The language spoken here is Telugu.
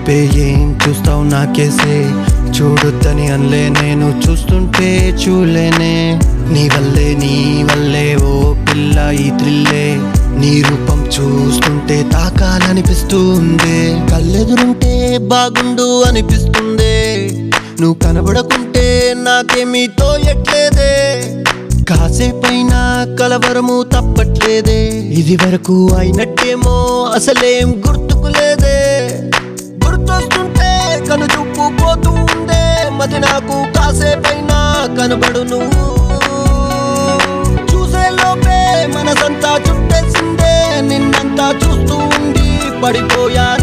వైపే ఏం చూస్తావు నాకేసే చూడొద్దని అనలే నేను చూస్తుంటే చూలేనే నీ వల్లే ఓ పిల్ల ఈ త్రిల్లే నీ రూపం చూస్తుంటే తాకాలనిపిస్తుంది కళ్ళెదురుంటే బాగుండు అనిపిస్తుంది నువ్వు కనబడకుంటే నాకేమీ తోయట్లేదే కాసేపైనా కలవరము తప్పట్లేదే ఇది వరకు అయినట్టేమో అసలేం గుర్తుకులేదే గుర్తొస్తుంటే కను చూపు పోతూ ఉందే మది నాకు కాసేపైనా కనబడు నువ్వు చూసే లోపే మనసంతా చుట్టేసిందే నిన్నంతా చూస్తూ ఉండి పడిపోయా